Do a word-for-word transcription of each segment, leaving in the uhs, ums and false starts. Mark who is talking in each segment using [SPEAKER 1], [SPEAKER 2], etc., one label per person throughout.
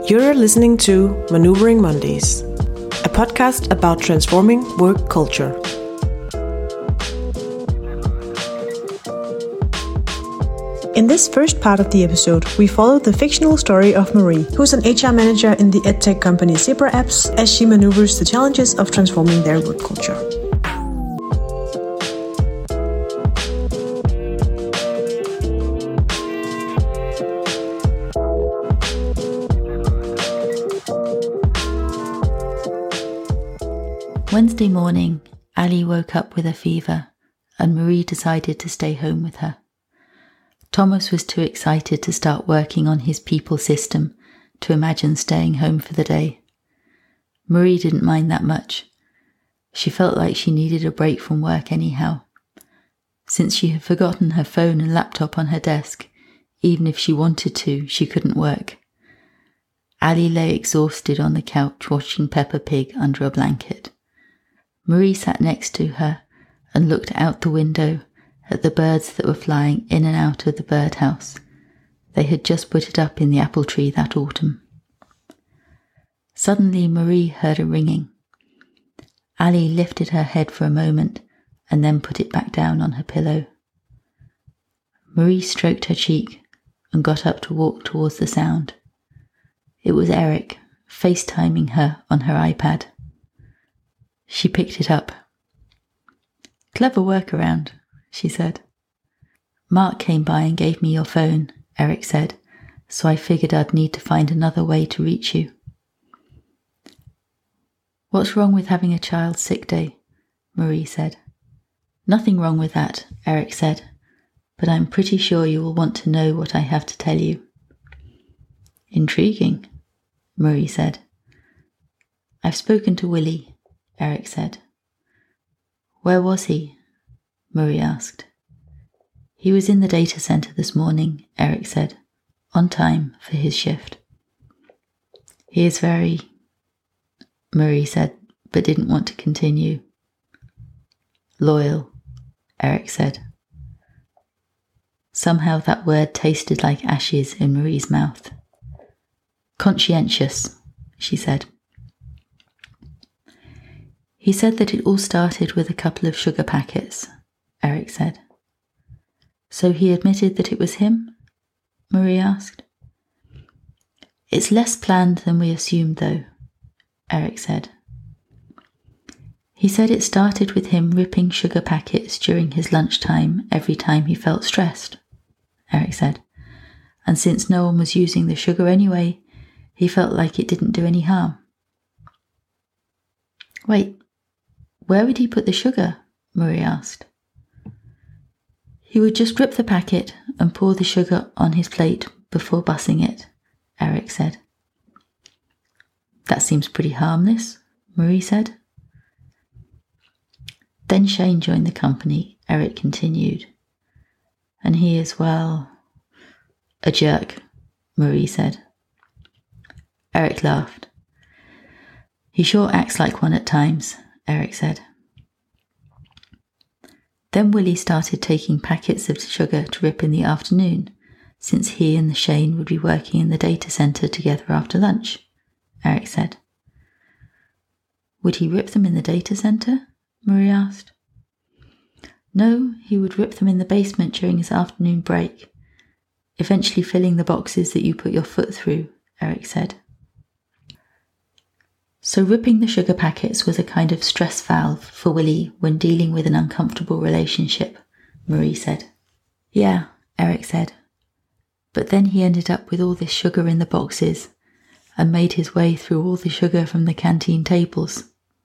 [SPEAKER 1] You're listening to Maneuvering Mondays, a podcast about transforming work culture. In this first part of the episode, we follow the fictional story of Marie, who's an H R manager in the edtech company Zebra Apps, as she maneuvers the challenges of transforming their work culture.
[SPEAKER 2] Wednesday morning, Ali woke up with a fever and Marie decided to stay home with her. Thomas was too excited to start working on his people system to imagine staying home for the day. Marie didn't mind that much. She felt like she needed a break from work anyhow. Since she had forgotten her phone and laptop on her desk, even if she wanted to, she couldn't work. Ali lay exhausted on the couch watching Peppa Pig under a blanket. Marie sat next to her and looked out the window at the birds that were flying in and out of the birdhouse. They had just put it up in the apple tree that autumn. Suddenly Marie heard a ringing. Ali lifted her head for a moment and then put it back down on her pillow. Marie stroked her cheek and got up to walk towards the sound. It was Eric, FaceTiming her on her iPad. She picked it up. "Clever workaround," she said. "Mark came by and gave me your phone," Eric said, "so I figured I'd need to find another way to reach you." "What's wrong with having a child's sick day?" Marie said. "Nothing wrong with that," Eric said, "but I'm pretty sure you will want to know what I have to tell you." "Intriguing," Marie said. "I've spoken to Willie," Eric said. "Where was he?" Marie asked. "He was in the data center this morning," Eric said, "on time for his shift." "He is very," Marie said, but didn't want to continue. "Loyal," Eric said. Somehow that word tasted like ashes in Marie's mouth. "Conscientious," she said. "He said that it all started with a couple of sugar packets," Eric said. "So he admitted that it was him?" Marie asked. "It's less planned than we assumed, though," Eric said. "He said it started with him ripping sugar packets during his lunchtime every time he felt stressed," Eric said. "And since no one was using the sugar anyway, he felt like it didn't do any harm." "Wait, where would he put the sugar?" Marie asked. "He would just rip the packet and pour the sugar on his plate before bussing it," Eric said. "That seems pretty harmless," Marie said. "Then Shane joined the company," Eric continued. "And he is, well, a jerk," Marie said. Eric laughed. "He sure acts like one at times," Eric said. Then Willie started taking packets of sugar to rip in the afternoon, since he and the Shane would be working in the data center together after lunch, Eric said. "Would he rip them in the data center?" Marie asked. "No, he would rip them in the basement during his afternoon break, eventually filling the boxes that you put your foot through," Eric said. "So ripping the sugar packets was a kind of stress valve for Willie when dealing with an uncomfortable relationship," Marie said. "Yeah," Eric said. "But then he ended up with all this sugar in the boxes and made his way through all the sugar from the canteen tables."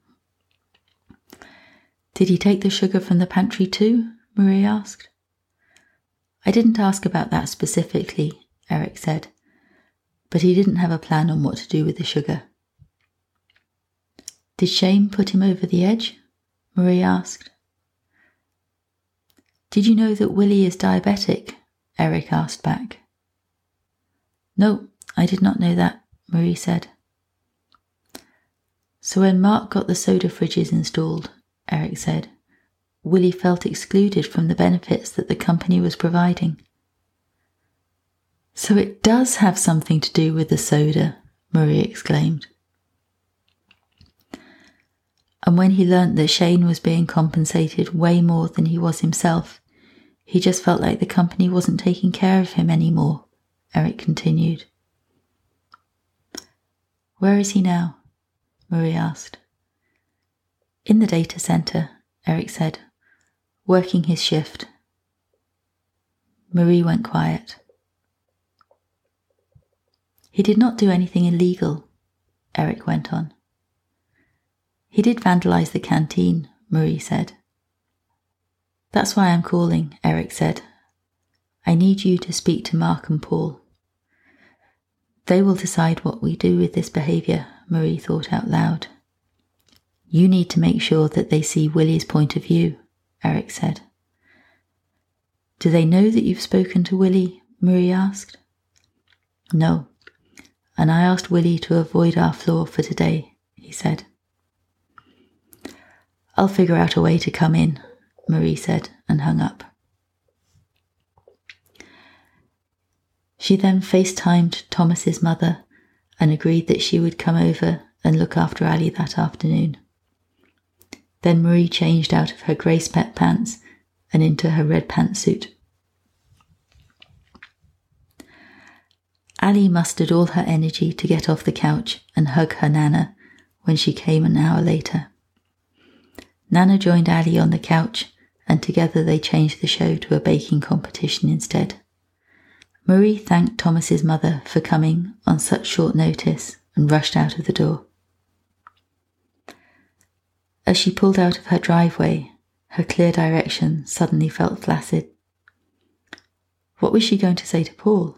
[SPEAKER 2] "Did he take the sugar from the pantry too?" Marie asked. "I didn't ask about that specifically," Eric said, "but he didn't have a plan on what to do with the sugar." "Did Shane put him over the edge?" Marie asked. "Did you know that Willie is diabetic?" Eric asked back. "No, I did not know that," Marie said. "So when Mark got the soda fridges installed," Eric said, "Willie felt excluded from the benefits that the company was providing." "So it does have something to do with the soda," Marie exclaimed. And when he learnt that Shane was being compensated way more than he was himself, he just felt like the company wasn't taking care of him anymore, Eric continued. Where is he now? Marie asked. In the data centre, Eric said, working his shift. Marie went quiet. He did not do anything illegal, Eric went on. He did vandalise the canteen, Marie said. That's why I'm calling, Eric said. I need you to speak to Mark and Paul. They will decide what we do with this behaviour, Marie thought out loud. You need to make sure that they see Willie's point of view, Eric said. Do they know that you've spoken to Willie? Marie asked. No, and I asked Willie to avoid our floor for today, he said. I'll figure out a way to come in, Marie said, and hung up. She then FaceTimed Thomas's mother and agreed that she would come over and look after Ali that afternoon. Then Marie changed out of her grey spec pants and into her red pantsuit. Ali mustered all her energy to get off the couch and hug her Nana when she came an hour later. Nana joined Ali on the couch, and together they changed the show to a baking competition instead. Marie thanked Thomas's mother for coming on such short notice and rushed out of the door. As she pulled out of her driveway, her clear direction suddenly felt flaccid. What was she going to say to Paul?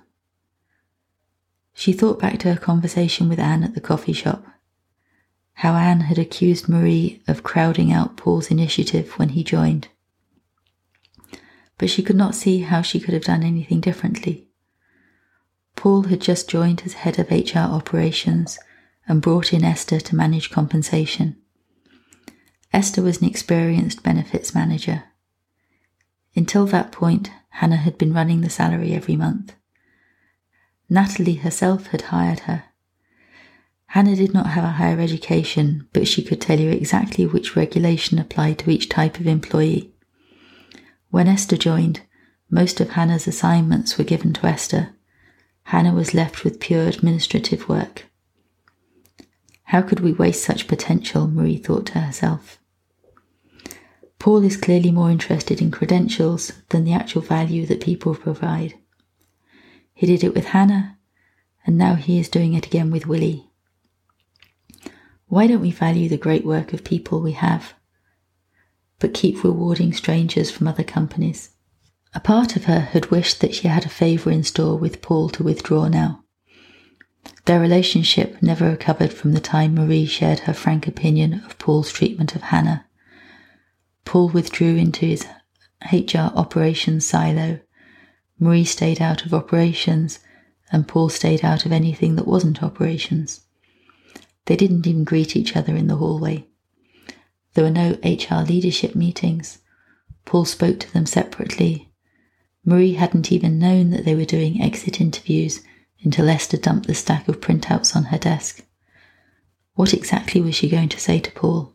[SPEAKER 2] She thought back to her conversation with Anne at the coffee shop. How Anne had accused Marie of crowding out Paul's initiative when he joined. But she could not see how she could have done anything differently. Paul had just joined as head of H R operations and brought in Esther to manage compensation. Esther was an experienced benefits manager. Until that point, Hannah had been running the salary every month. Natalie herself had hired her. Hannah did not have a higher education, but she could tell you exactly which regulation applied to each type of employee. When Esther joined, most of Hannah's assignments were given to Esther. Hannah was left with pure administrative work. How could we waste such potential, Marie thought to herself. Paul is clearly more interested in credentials than the actual value that people provide. He did it with Hannah, and now he is doing it again with Willie. Why don't we value the great work of people we have, but keep rewarding strangers from other companies? A part of her had wished that she had a favour in store with Paul to withdraw now. Their relationship never recovered from the time Marie shared her frank opinion of Paul's treatment of Hannah. Paul withdrew into his H R operations silo. Marie stayed out of operations, and Paul stayed out of anything that wasn't operations. They didn't even greet each other in the hallway. There were no H R leadership meetings. Paul spoke to them separately. Marie hadn't even known that they were doing exit interviews until Esther dumped the stack of printouts on her desk. What exactly was she going to say to Paul?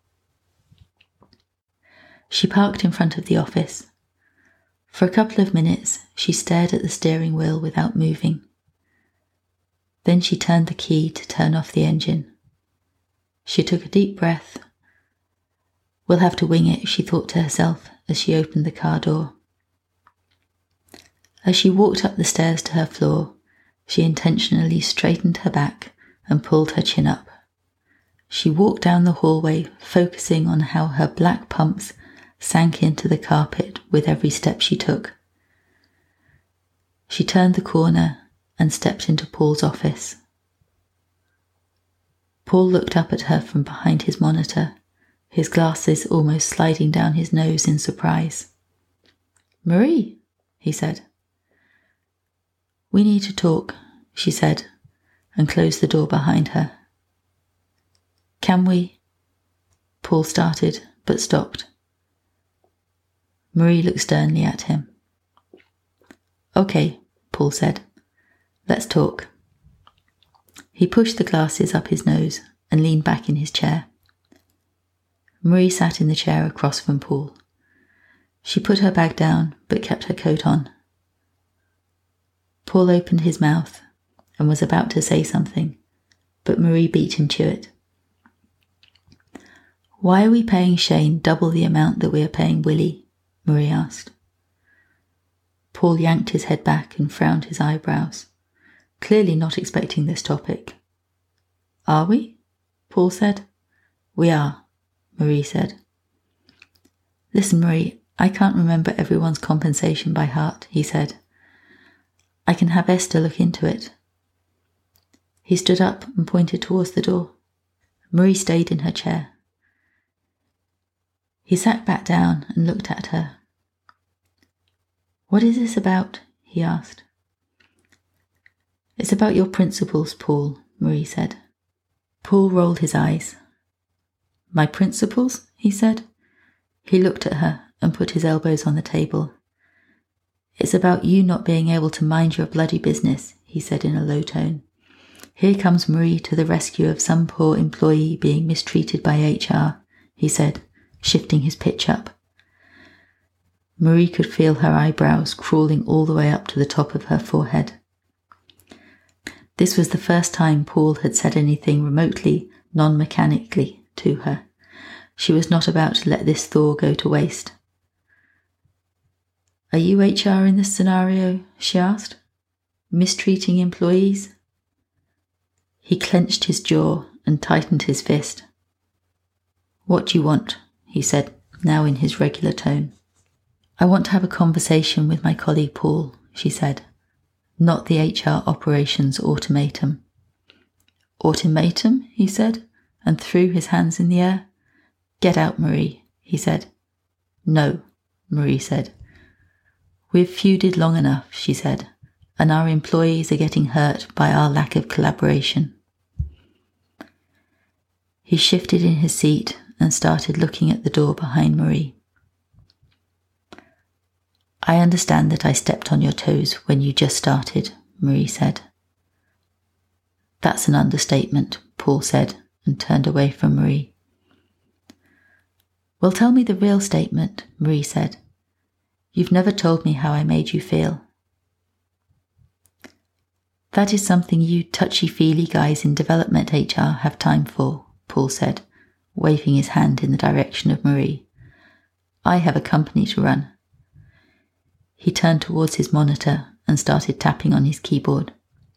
[SPEAKER 2] She parked in front of the office. For a couple of minutes, she stared at the steering wheel without moving. Then she turned the key to turn off the engine. She took a deep breath. We'll have to wing it, she thought to herself as she opened the car door. As she walked up the stairs to her floor, she intentionally straightened her back and pulled her chin up. She walked down the hallway, focusing on how her black pumps sank into the carpet with every step she took. She turned the corner and stepped into Paul's office. Paul looked up at her from behind his monitor, his glasses almost sliding down his nose in surprise. "Marie," he said. "We need to talk," she said, and closed the door behind her. "Can we?" Paul started, but stopped. Marie looked sternly at him. "Okay," Paul said. "Let's talk." He pushed the glasses up his nose and leaned back in his chair. Marie sat in the chair across from Paul. She put her bag down but kept her coat on. Paul opened his mouth and was about to say something, but Marie beat him to it. "Why are we paying Shane double the amount that we are paying Willie?" Marie asked. Paul yanked his head back and frowned his eyebrows, clearly not expecting this topic. "Are we?" Paul said. "We are," Marie said. "Listen, Marie, I can't remember everyone's compensation by heart," he said. "I can have Esther look into it." He stood up and pointed towards the door. Marie stayed in her chair. He sat back down and looked at her. "What is this about?" he asked. "It's about your principles, Paul," Marie said. Paul rolled his eyes. "My principles?" he said. He looked at her and put his elbows on the table. "It's about you not being able to mind your bloody business," he said in a low tone. "Here comes Marie to the rescue of some poor employee being mistreated by H R, he said, shifting his pitch up. Marie could feel her eyebrows crawling all the way up to the top of her forehead. This was the first time Paul had said anything remotely non-mechanically to her. She was not about to let this thaw go to waste. "Are you H R in this scenario?" she asked. "Mistreating employees?" He clenched his jaw and tightened his fist. "What do you want?" he said, now in his regular tone. "I want to have a conversation with my colleague Paul," she said, "not the H R operations automatum." "Automatum?" he said, and threw his hands in the air. "Get out, Marie," he said. "No," Marie said. "We've feuded long enough," she said, "and our employees are getting hurt by our lack of collaboration." He shifted in his seat and started looking at the door behind Marie. "I understand that I stepped on your toes when you just started," Marie said. "That's an understatement," Paul said, and turned away from Marie. "Well, tell me the real statement," Marie said. "You've never told me how I made you feel." "That is something you touchy-feely guys in development H R have time for," Paul said, waving his hand in the direction of Marie. "I have a company to run." He turned towards his monitor and started tapping on his keyboard.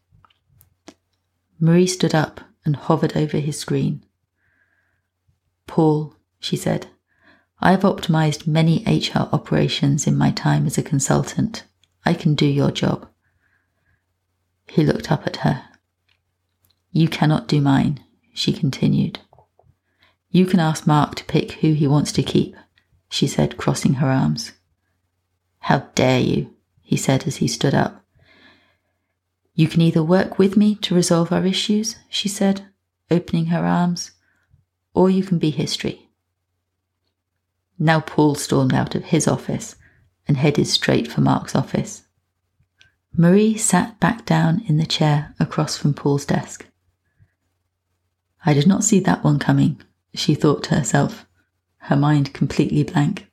[SPEAKER 2] Marie stood up and hovered over his screen. "Paul," she said, "I have optimized many H R operations in my time as a consultant. I can do your job." He looked up at her. "You cannot do mine," she continued. "You can ask Mark to pick who he wants to keep," she said, crossing her arms. "How dare you," he said as he stood up. "You can either work with me to resolve our issues," she said, opening her arms, "or you can be history." Now Paul stormed out of his office and headed straight for Mark's office. Marie sat back down in the chair across from Paul's desk. "I did not see that one coming," she thought to herself, her mind completely blank.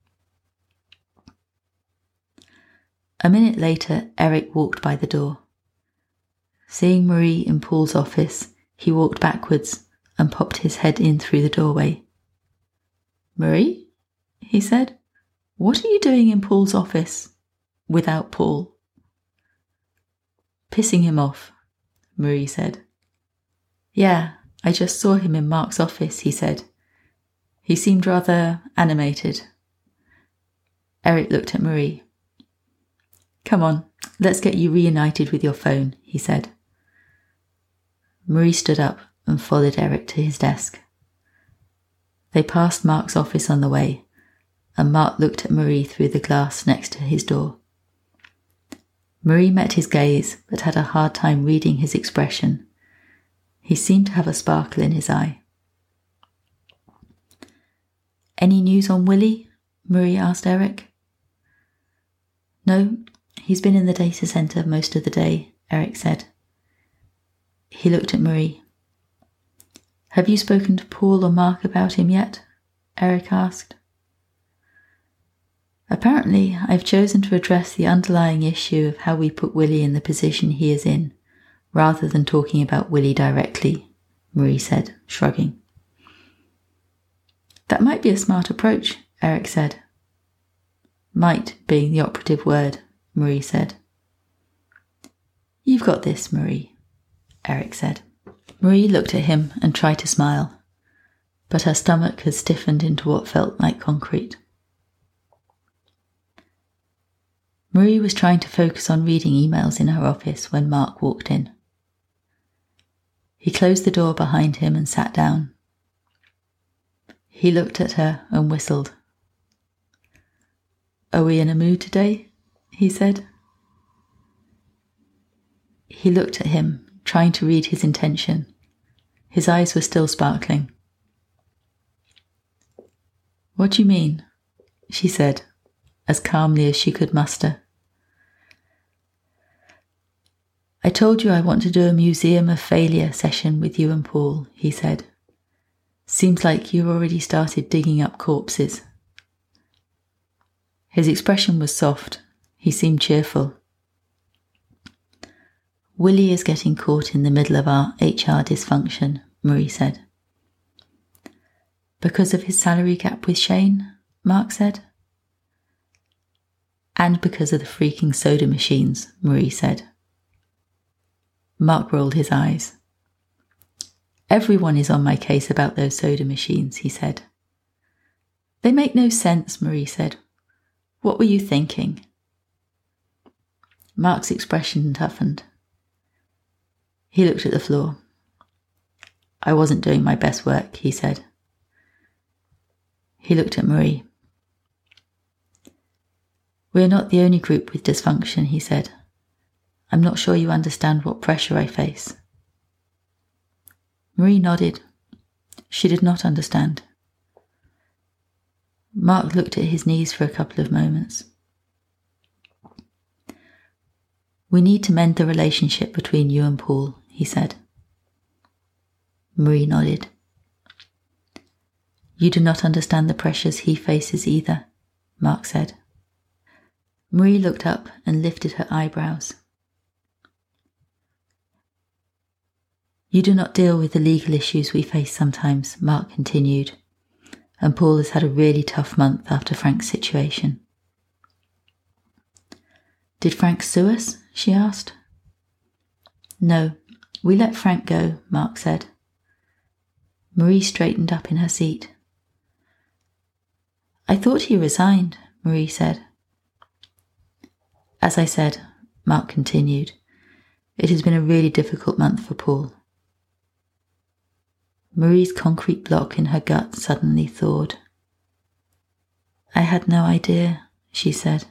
[SPEAKER 2] A minute later, Eric walked by the door. Seeing Marie in Paul's office, he walked backwards and popped his head in through the doorway. "Marie?" he said. "What are you doing in Paul's office without Paul?" "Pissing him off," Marie said. "Yeah, I just saw him in Mark's office," he said. "He seemed rather animated." Eric looked at Marie. "Come on, let's get you reunited with your phone," he said. Marie stood up and followed Eric to his desk. They passed Mark's office on the way, and Mark looked at Marie through the glass next to his door. Marie met his gaze, but had a hard time reading his expression. He seemed to have a sparkle in his eye. "Any news on Willie?" Marie asked Eric. "No, he's been in the data center most of the day," Eric said. He looked at Marie. Have you spoken to Paul or Mark about him yet? Eric asked. Apparently, I've chosen to address the underlying issue of how we put Willie in the position he is in, rather than talking about Willie directly, Marie said, shrugging. That might be a smart approach, Eric said. Might being the operative word, Marie said. You've got this, Marie, Eric said. Marie looked at him and tried to smile, but her stomach had stiffened into what felt like concrete. Marie was trying to focus on reading emails in her office when Mark walked in. He closed the door behind him and sat down. He looked at her and whistled. Are we in a mood today? He said. He looked at him, trying to read his intention. His eyes were still sparkling. What do you mean? She said, as calmly as she could muster. I told you I want to do a Museum of Failure session with you and Paul, he said. Seems like you've already started digging up corpses. His expression was soft. He seemed cheerful. Willie is getting caught in the middle of our H R dysfunction, Marie said. Because of his salary gap with Shane, Mark said. And because of the freaking soda machines, Marie said. Mark rolled his eyes. Everyone is on my case about those soda machines, he said. They make no sense, Marie said. What were you thinking? Mark's expression toughened. He looked at the floor. I wasn't doing my best work, he said. He looked at Marie. We're not the only group with dysfunction, he said. I'm not sure you understand what pressure I face. Marie nodded. She did not understand. Mark looked at his knees for a couple of moments. We need to mend the relationship between you and Paul, he said. Marie nodded. You do not understand the pressures he faces either, Mark said. Marie looked up and lifted her eyebrows. You do not deal with the legal issues we face sometimes, Mark continued, and Paul has had a really tough month after Frank's situation. Did Frank sue us? She asked. No, we let Frank go, Mark said. Marie straightened up in her seat. I thought he resigned, Marie said. As I said, Mark continued, it has been a really difficult month for Paul. Marie's concrete block in her gut suddenly thawed. I had no idea, she said.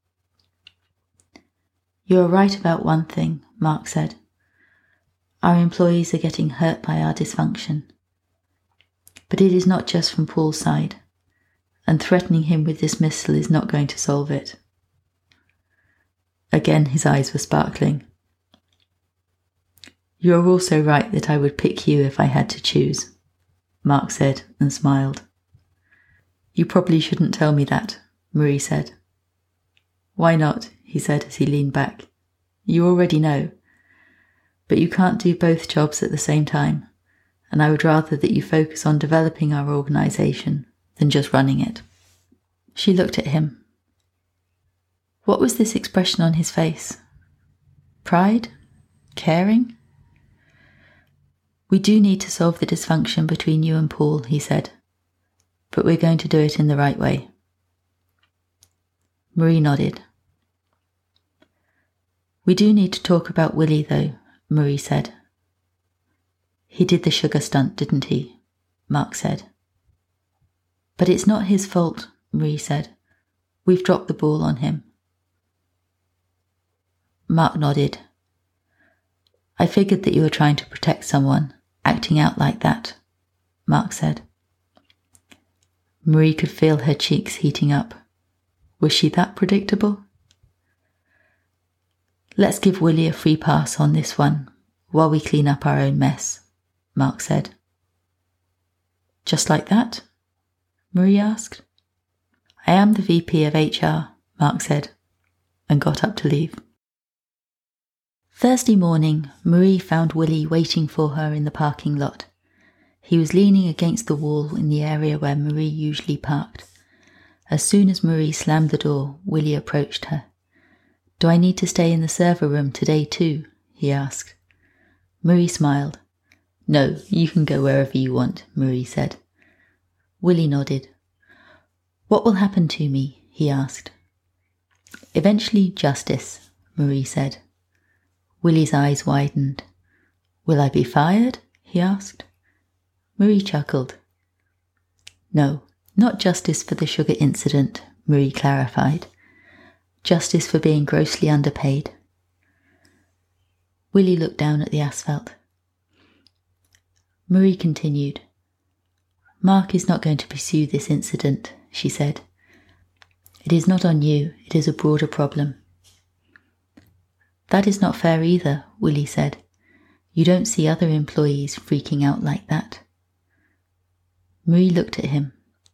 [SPEAKER 2] You are right about one thing, Mark said. Our employees are getting hurt by our dysfunction. But it is not just from Paul's side, and threatening him with dismissal is not going to solve it. Again his eyes were sparkling. You are also right that I would pick you if I had to choose, Mark said and smiled. You probably shouldn't tell me that, Marie said. Why not? He said as he leaned back. You already know. But you can't do both jobs at the same time, and I would rather that you focus on developing our organisation than just running it. She looked at him. What was this expression on his face? Pride? Caring? We do need to solve the dysfunction between you and Paul, he said, but we're going to do it in the right way. Marie nodded. We do need to talk about Willie, though, Marie said. He did the sugar stunt, didn't he? Mark said. But it's not his fault, Marie said. We've dropped the ball on him. Mark nodded. I figured that you were trying to protect someone, acting out like that, Mark said. Marie could feel her cheeks heating up. Was she that predictable? Let's give Willie a free pass on this one, while we clean up our own mess, Mark said. Just like that? Marie asked. I am the V P of H R, Mark said, and got up to leave. Thursday morning, Marie found Willie waiting for her in the parking lot. He was leaning against the wall in the area where Marie usually parked. As soon as Marie slammed the door, Willie approached her. Do I need to stay in the server room today too? He asked. Marie smiled. No, you can go wherever you want, Marie said. Willie nodded. What will happen to me? He asked. Eventually justice, Marie said. Willie's eyes widened. Will I be fired? He asked. Marie chuckled. No, not justice for the sugar incident, Marie clarified. Justice for being grossly underpaid. Willie looked down at the asphalt. Marie continued. Mark is not going to pursue this incident, she said. It is not on you, it is a broader problem. That is not fair either, Willie said. You don't see other employees freaking out like that. Marie looked at him.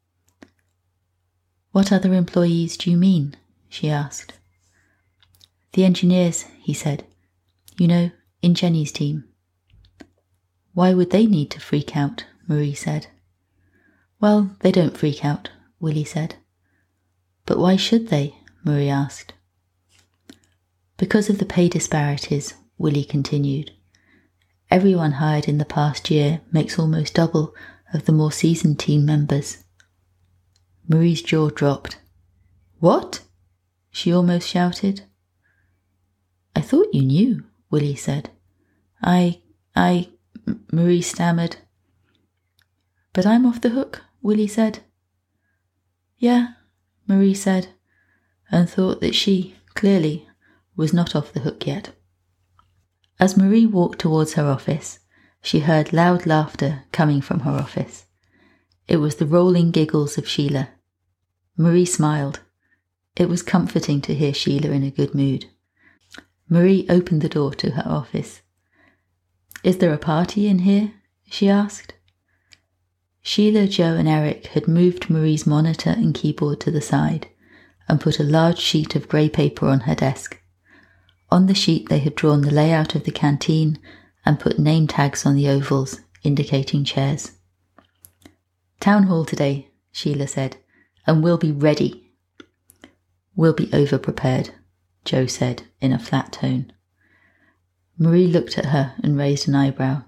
[SPEAKER 2] What other employees do you mean? She asked. The engineers, he said. You know, in Jenny's team. Why would they need to freak out? Marie said. Well, they don't freak out, Willie said. But why should they? Marie asked. Because of the pay disparities, Willie continued. Everyone hired in the past year makes almost double of the more seasoned team members. Marie's jaw dropped. What? She almost shouted. I thought you knew, Willie said. I, I, Marie stammered. But I'm off the hook, Willie said. Yeah, Marie said, and thought that she, clearly, was not off the hook yet. As Marie walked towards her office, she heard loud laughter coming from her office. It was the rolling giggles of Sheila. Marie smiled. It was comforting to hear Sheila in a good mood. Marie opened the door to her office. Is there a party in here? She asked. Sheila, Joe and Eric had moved Marie's monitor and keyboard to the side and put a large sheet of grey paper on her desk. On the sheet they had drawn the layout of the canteen and put name tags on the ovals, indicating chairs. Town hall today, Sheila said, and we'll be ready. We'll be over-prepared, Joe said in a flat tone. Marie looked at her and raised an eyebrow.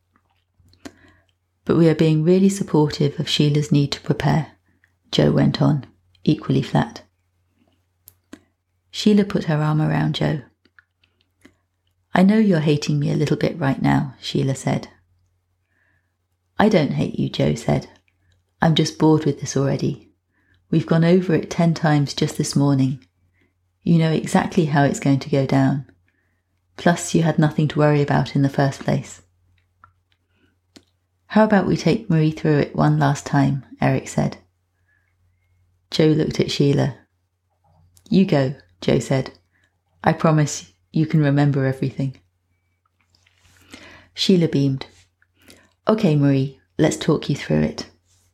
[SPEAKER 2] But we are being really supportive of Sheila's need to prepare, Joe went on, equally flat. Sheila put her arm around Joe. I know you're hating me a little bit right now, Sheila said. I don't hate you, Joe said. I'm just bored with this already. We've gone over it ten times just this morning. You know exactly how it's going to go down. Plus you had nothing to worry about in the first place. How about we take Marie through it one last time, Eric said. Joe looked at Sheila. You go, Joe said. I promise you can remember everything. Sheila beamed. Okay, Marie, let's talk you through it.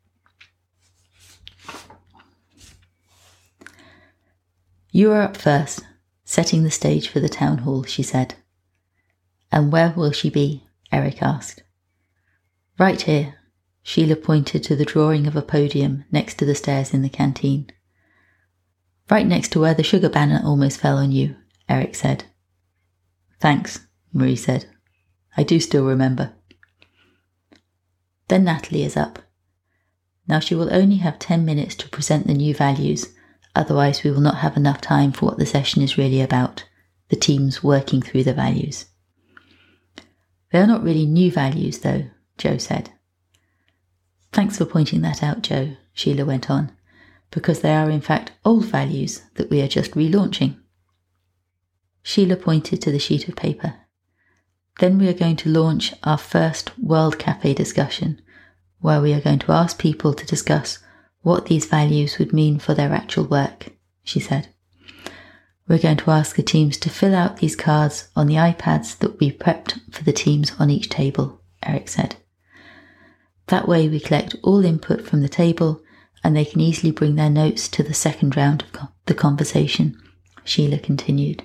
[SPEAKER 2] You are up first, setting the stage for the town hall, she said. And where will she be? Eric asked. Right here, Sheila pointed to the drawing of a podium next to the stairs in the canteen. Right next to where the sugar banner almost fell on you, Eric said. Thanks, Marie said. I do still remember. Then Natalie is up. Now she will only have ten minutes to present the new values, otherwise we will not have enough time for what the session is really about, the teams working through the values. They are not really new values though, Joe said. Thanks for pointing that out, Joe, Sheila went on, because they are in fact old values that we are just relaunching. Sheila pointed to the sheet of paper. Then we are going to launch our first World Cafe discussion, where we are going to ask people to discuss what these values would mean for their actual work, she said. We're going to ask the teams to fill out these cards on the iPads that we prepped for the teams on each table, Eric said. That way we collect all input from the table and they can easily bring their notes to the second round of the conversation, Sheila continued.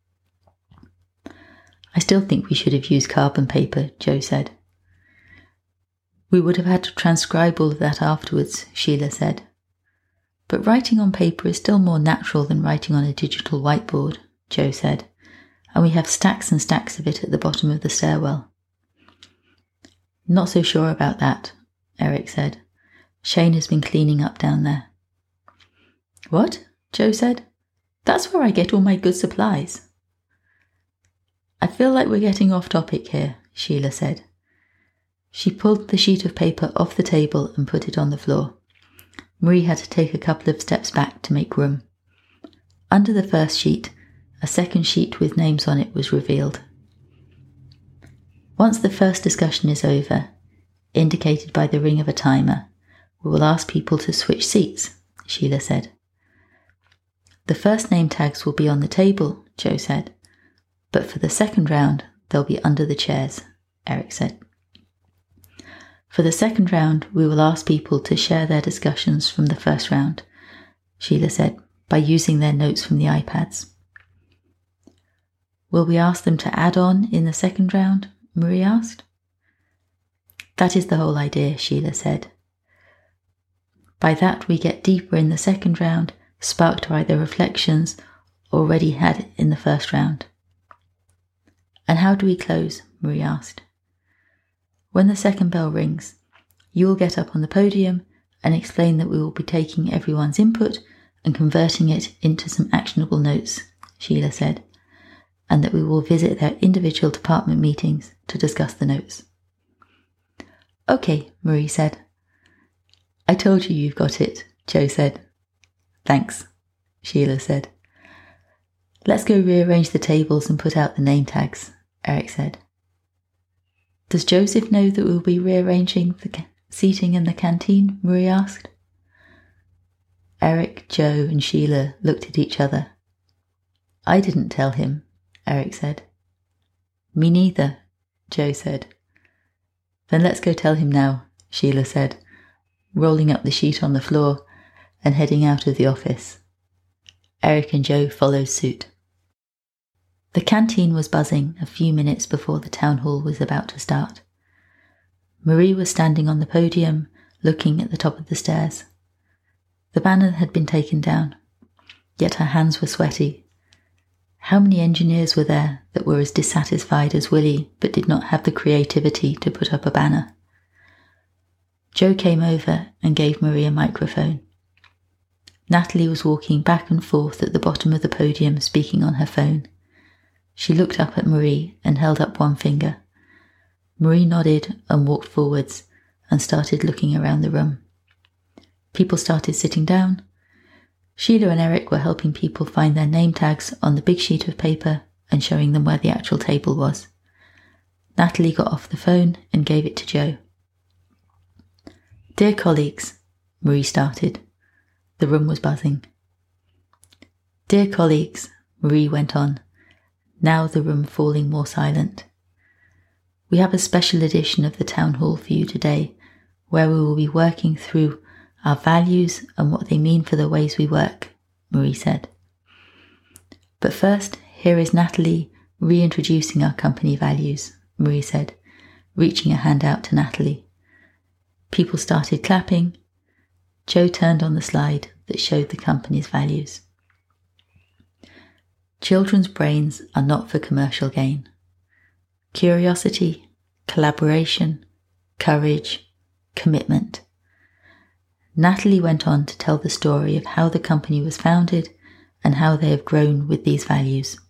[SPEAKER 2] I still think we should have used carbon paper, Joe said. We would have had to transcribe all of that afterwards, Sheila said. But writing on paper is still more natural than writing on a digital whiteboard, Joe said, and we have stacks and stacks of it at the bottom of the stairwell. Not so sure about that, Eric said. Shane has been cleaning up down there. What? Joe said. That's where I get all my good supplies. I feel like we're getting off topic here, Sheila said. She pulled the sheet of paper off the table and put it on the floor. Marie had to take a couple of steps back to make room. Under the first sheet, a second sheet with names on it was revealed. Once the first discussion is over, indicated by the ring of a timer, we will ask people to switch seats, Sheila said. The first name tags will be on the table, Joe said, but for the second round, they'll be under the chairs, Eric said. For the second round, we will ask people to share their discussions from the first round, Sheila said, by using their notes from the iPads. Will we ask them to add on in the second round? Marie asked. That is the whole idea, Sheila said. By that we get deeper in the second round, sparked by the reflections already had in the first round. And how do we close? Marie asked. When the second bell rings, you will get up on the podium and explain that we will be taking everyone's input and converting it into some actionable notes, Sheila said, and that we will visit their individual department meetings to discuss the notes. Okay, Marie said. I told you you've got it, Joe said. Thanks, Sheila said. Let's go rearrange the tables and put out the name tags, Eric said. Does Joseph know that we'll be rearranging the ca- seating in the canteen? Marie asked. Eric, Joe and Sheila looked at each other. I didn't tell him, Eric said. Me neither, Joe said. Then let's go tell him now, Sheila said, rolling up the sheet on the floor and heading out of the office. Eric and Joe followed suit. The canteen was buzzing a few minutes before the town hall was about to start. Marie was standing on the podium, looking at the top of the stairs. The banner had been taken down, yet her hands were sweaty. How many engineers were there that were as dissatisfied as Willie but did not have the creativity to put up a banner? Joe came over and gave Marie a microphone. Natalie was walking back and forth at the bottom of the podium speaking on her phone. She looked up at Marie and held up one finger. Marie nodded and walked forwards and started looking around the room. People started sitting down. Sheila and Eric were helping people find their name tags on the big sheet of paper and showing them where the actual table was. Natalie got off the phone and gave it to Joe. Dear colleagues, Marie started. The room was buzzing. Dear colleagues, Marie went on, now the room falling more silent. We have a special edition of the town hall for you today, where we will be working through our values and what they mean for the ways we work, Marie said. But first, here is Natalie reintroducing our company values, Marie said, reaching a hand out to Natalie. People started clapping. Joe turned on the slide that showed the company's values. Children's brains are not for commercial gain. Curiosity, collaboration, courage, commitment. Natalie went on to tell the story of how the company was founded and how they have grown with these values.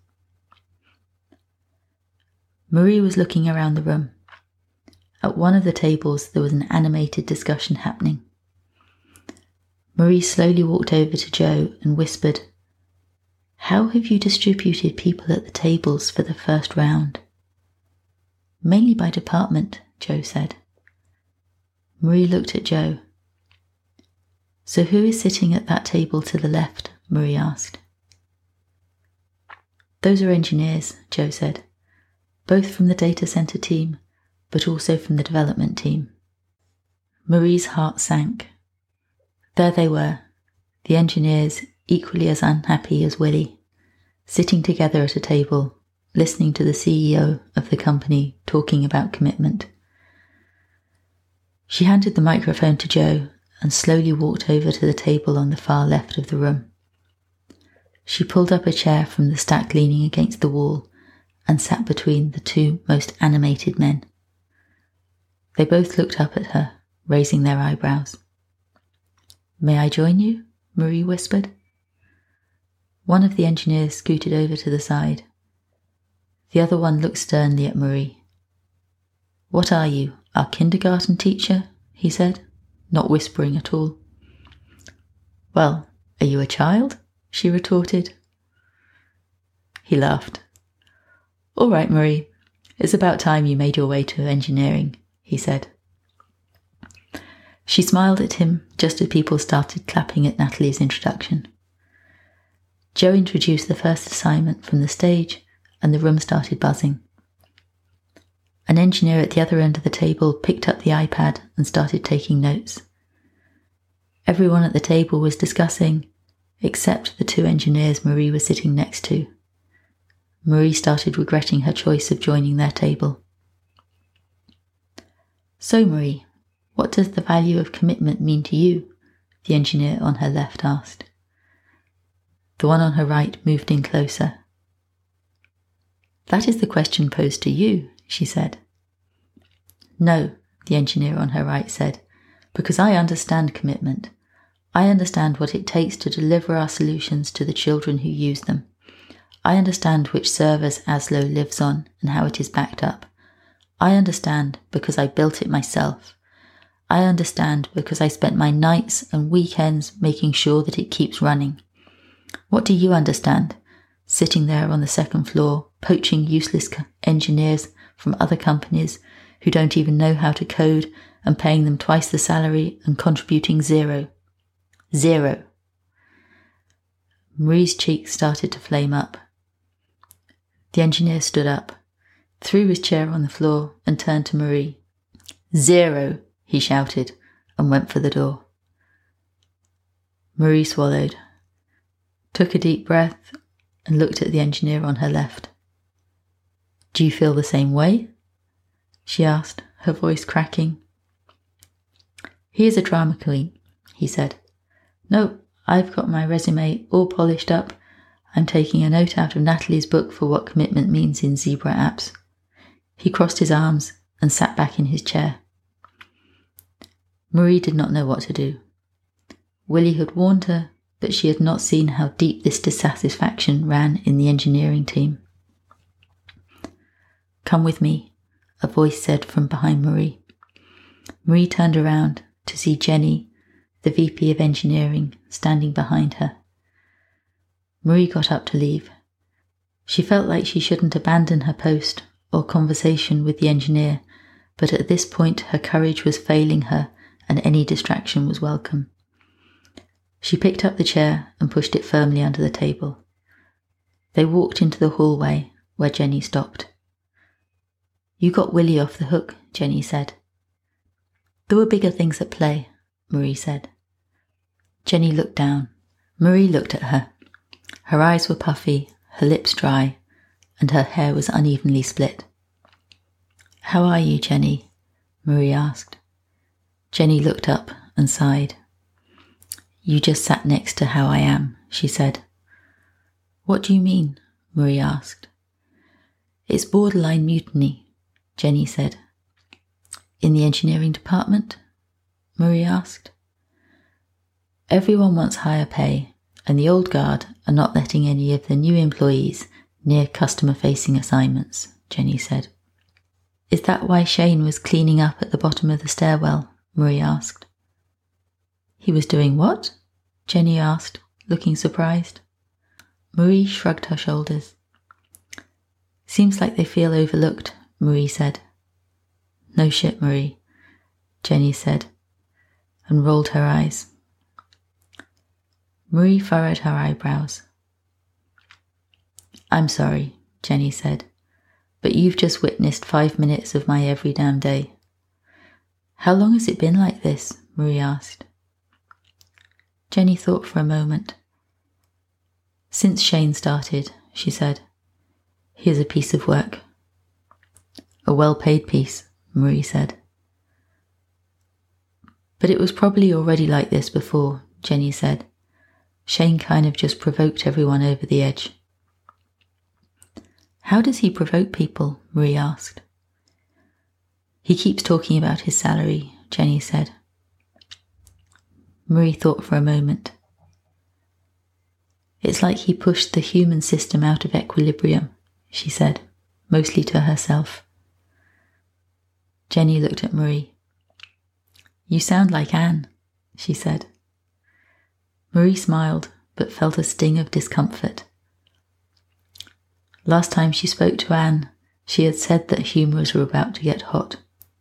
[SPEAKER 2] Marie was looking around the room. At one of the tables there was an animated discussion happening. Marie slowly walked over to Joe and whispered, How have you distributed people at the tables for the first round? Mainly by department, Joe said. Marie looked at Joe. So who is sitting at that table to the left? Marie asked. Those are engineers, Joe said, both from the data center team, but also from the development team. Marie's heart sank. There they were, the engineers equally as unhappy as Willie, sitting together at a table, listening to the C E O of the company talking about commitment. She handed the microphone to Joe and slowly walked over to the table on the far left of the room. She pulled up a chair from the stack leaning against the wall and sat between the two most animated men. They both looked up at her, raising their eyebrows. "May I join you?" Marie whispered. One of the engineers scooted over to the side. The other one looked sternly at Marie. "What are you, our kindergarten teacher?" he said, not whispering at all. "Well, are you a child?" she retorted. He laughed. "All right, Marie, it's about time you made your way to engineering," he said. She smiled at him just as people started clapping at Natalie's introduction. Joe introduced the first assignment from the stage, and the room started buzzing. An engineer at the other end of the table picked up the iPad and started taking notes. Everyone at the table was discussing, except the two engineers Marie was sitting next to. Marie started regretting her choice of joining their table. "So, Marie, what does the value of commitment mean to you?" the engineer on her left asked. The one on her right moved in closer. "That is the question posed to you," she said. "No," the engineer on her right said, "because I understand commitment. I understand what it takes to deliver our solutions to the children who use them. I understand which servers Aslo lives on and how it is backed up. I understand because I built it myself. I understand because I spent my nights and weekends making sure that it keeps running. What do you understand, sitting there on the second floor, poaching useless engineers from other companies who don't even know how to code and paying them twice the salary and contributing zero? Zero." Marie's cheeks started to flame up. The engineer stood up, threw his chair on the floor and turned to Marie. "Zero," he shouted, and went for the door. Marie swallowed, took a deep breath, and looked at the engineer on her left. "Do you feel the same way?" she asked, her voice cracking. "He is a drama queen," he said. "No, I've got my resume all polished up. I'm taking a note out of Natalie's book for what commitment means in Zebra apps." He crossed his arms and sat back in his chair. Marie did not know what to do. Willie had warned her, but she had not seen how deep this dissatisfaction ran in the engineering team. "Come with me," a voice said from behind Marie. Marie turned around to see Jenny, the V P of engineering, standing behind her. Marie got up to leave. She felt like she shouldn't abandon her post or conversation with the engineer, but at this point her courage was failing her and any distraction was welcome. She picked up the chair and pushed it firmly under the table. They walked into the hallway where Jenny stopped. "You got Willie off the hook," Jenny said. "There were bigger things at play," Marie said. Jenny looked down. Marie looked at her. Her eyes were puffy, her lips dry, and her hair was unevenly split. "How are you, Jenny?" Marie asked. Jenny looked up and sighed. "You just sat next to how I am," she said. "What do you mean?" Marie asked. "It's borderline mutiny," Jenny said. "In the engineering department?" Marie asked. "Everyone wants higher pay, and the old guard are not letting any of the new employees near customer-facing assignments," Jenny said. "Is that why Shane was cleaning up at the bottom of the stairwell?" Marie asked. "He was doing what?" Jenny asked, looking surprised. Marie shrugged her shoulders. "Seems like they feel overlooked," Marie said. "No shit, Marie," Jenny said, and rolled her eyes. Marie furrowed her eyebrows. I'm sorry, Jenny said, but you've just witnessed five minutes of my every damn day. How long has it been like this? Marie asked. Jenny thought for a moment. Since Shane started, she said. Here's a piece of work. A well-paid piece, Marie said. But it was probably already like this before, Jenny said. Shane kind of just provoked everyone over the edge. How does he provoke people? Marie asked. He keeps talking about his salary, Jenny said. Marie thought for a moment. It's like he pushed the human system out of equilibrium, she said, mostly to herself. Jenny looked at Marie. You sound like Anne, she said. Marie smiled, but felt a sting of discomfort. Last time she spoke to Anne, she had said that humours were about to get hot.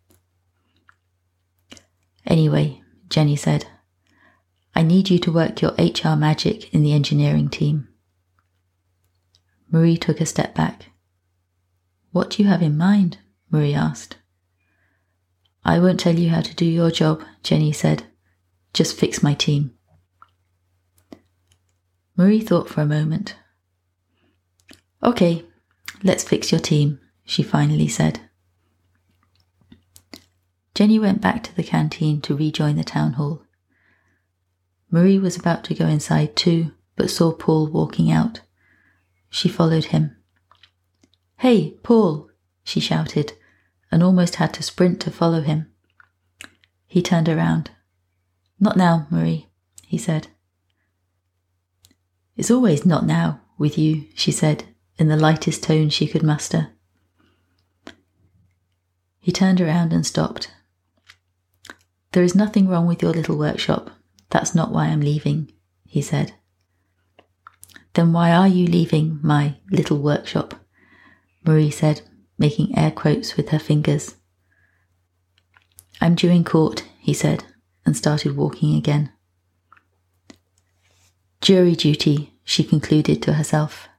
[SPEAKER 2] Anyway, Jenny said, I need you to work your H R magic in the engineering team. Marie took a step back. What do you have in mind? Marie asked. I won't tell you how to do your job, Jenny said. Just fix my team. Marie thought for a moment. Okay, let's fix your team, she finally said. Jenny went back to the canteen to rejoin the town hall. Marie was about to go inside too, but saw Paul walking out. She followed him. Hey, Paul, she shouted, and almost had to sprint to follow him. He turned around. Not now, Marie, he said. It's always not now with you, she said, in the lightest tone she could muster. He turned around and stopped. There is nothing wrong with your little workshop. That's not why I'm leaving, he said. Then why are you leaving my little workshop? Marie said, making air quotes with her fingers. I'm due in court, he said, and started walking again. Jury duty, she concluded to herself.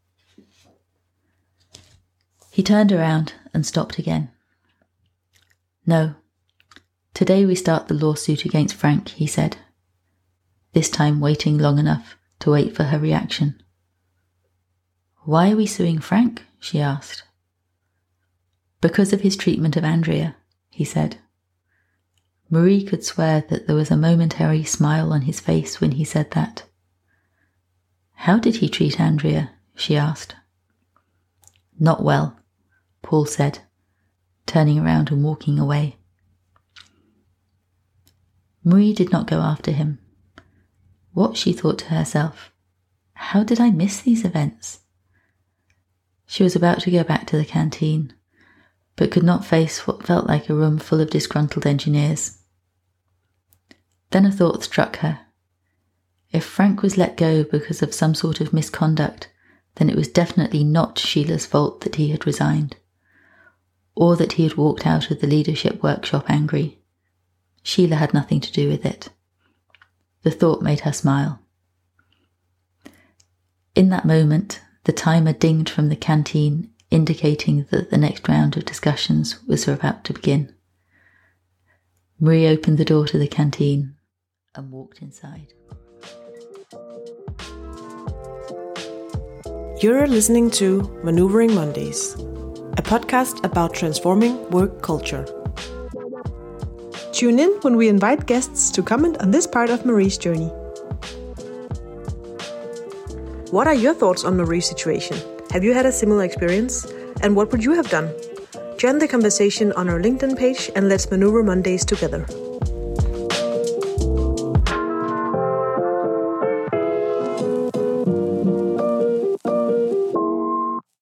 [SPEAKER 2] He turned around and stopped again. No. Today we start the lawsuit against Frank, he said, this time waiting long enough to wait for her reaction. Why are we suing Frank? She asked. Because of his treatment of Andrea, he said. Marie could swear that there was a momentary smile on his face when he said that. How did he treat Andrea? She asked. Not well, Paul said, turning around and walking away. Marie did not go after him. What, she thought to herself, how did I miss these events? She was about to go back to the canteen, but could not face what felt like a room full of disgruntled engineers. Then a thought struck her. If Frank was let go because of some sort of misconduct, then it was definitely not Sheila's fault that he had resigned, or that he had walked out of the leadership workshop angry. Sheila had nothing to do with it. The thought made her smile. In that moment, the timer dinged from the canteen, indicating that the next round of discussions was about to begin. Marie opened the door to the canteen and walked inside.
[SPEAKER 1] You're listening to Maneuvering Mondays, a podcast about transforming work culture. Tune in when we invite guests to comment on this part of Marie's journey. What are your thoughts on Marie's situation? Have you had a similar experience? And what would you have done? Join the conversation on our LinkedIn page and let's maneuver Mondays together.